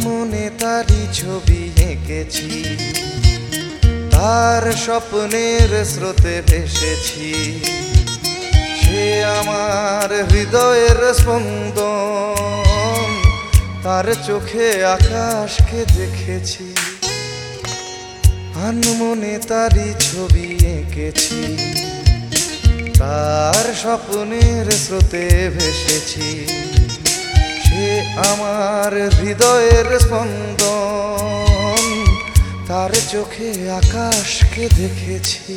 আনমনে তারি ছবি এঁকেছি, তার স্বপ্নের স্রোতে ভেসেছি। সে আমার হৃদয়ের স্পন্দন, তার চোখে আকাশকে দেখেছি। আনমনে তারি ছবি এঁকেছি, তার স্বপ্নের স্রোতে ভেসেছি। সে আমার হৃদয়ের স্পন্দন, তার চোখে আকাশকে দেখেছি।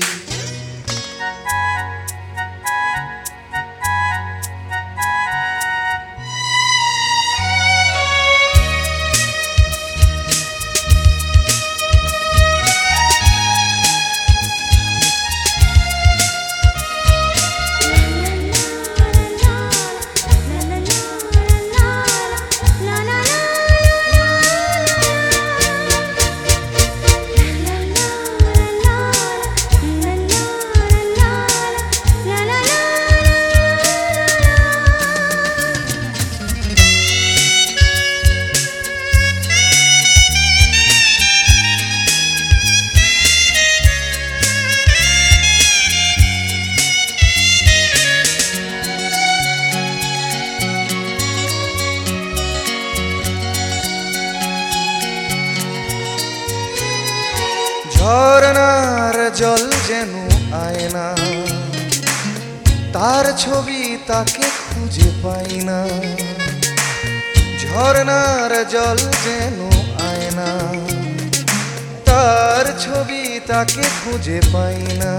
ঝরনার জল যেন আয়না, তার ছবি তাকে খুঁজে পাই না। ঝরনার জল যেন আয়না, তার ছবি তাকে খুঁজে পাই না।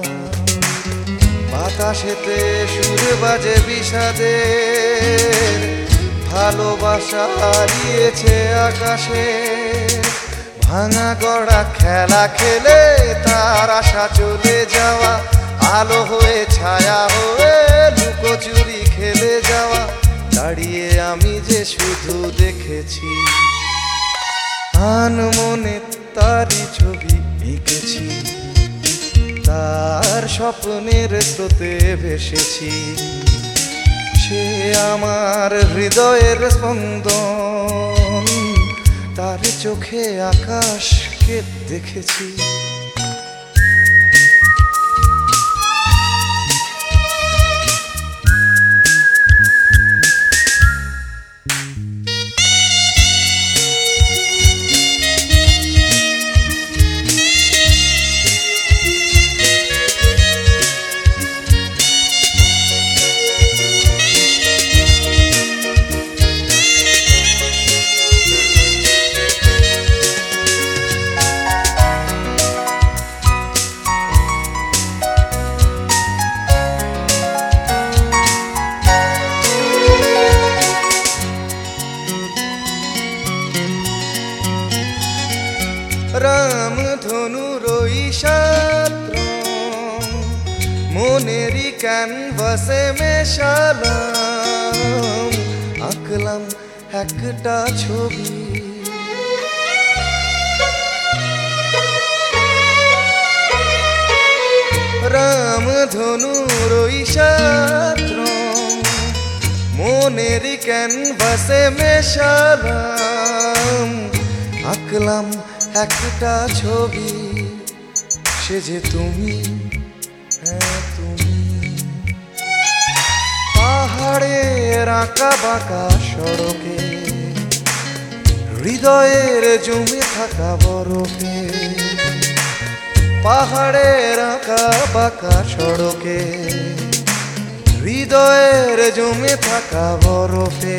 বাতাসেতে সুর বাজে বিষাদের, ভালোবাসা হারিয়েছে আকাশে। ভাঙা গড়া খেলা খেলে তার আশা চলে যাওয়া, আলো হয়ে ছায়া হয়ে লুকোচুরি খেলে যাওয়া। দাঁড়িয়ে আমি যে শুধু দেখেছি, আনমনে তারি ছবি এঁকেছি, তার স্বপ্নের স্রোতে ভেসেছি। সে আমার হৃদয়ের স্পন্দন, তার চোখে আকাশকে দেখেছি। রাম ধনুর ইশাত্র মনেরই ক্যানভাসে মেশালাম, আঁকলাম একটা ছবি। রাম ধনুর ইশাত্র মনেরই ক্যানভাসে মেশালাম, আঁকলাম একটা ছবি। সে যে তুমি, হ্যাঁ তুমি। পাহাড়ের আঁকা বাঁকা সড়কে, হৃদয়ের জমে থাকা বরফে। পাহাড়ের আঁকা বাঁকা সড়কে, হৃদয়ের জমে থাকা বরফে।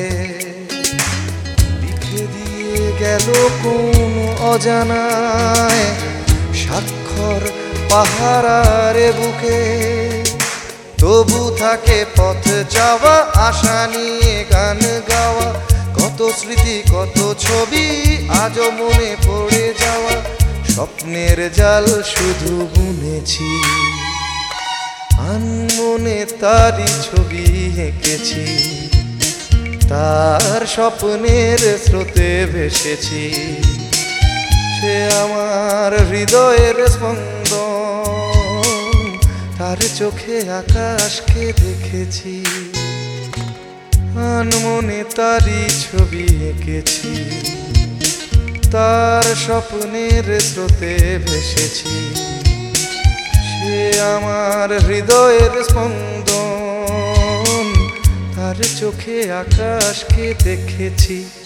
লিখে দিয়ে গেল কোন অজানায় স্বাক্ষর পাহাড়ের বুকে। তবু থাকে পথ যাওয়া, আশা নিয়ে গান গাওয়া। কত স্মৃতি কত ছবি আজও মনে পড়ে যাওয়া। স্বপ্নের জাল শুধু বুনেছি, আনমনে তারি ছবি এঁকেছি। তার স্বপ্নের স্রোতে ভেসেছি। সে আমার হৃদয়ের স্পন্দন, তার চোখে আকাশকে দেখেছি। আনমনে তারি ছবি এঁকেছি। তার স্বপ্নের স্রোতে ভেসেছি। সে আমার হৃদয়ের স্পন্দন, তার চোখে আকাশকে দেখেছি।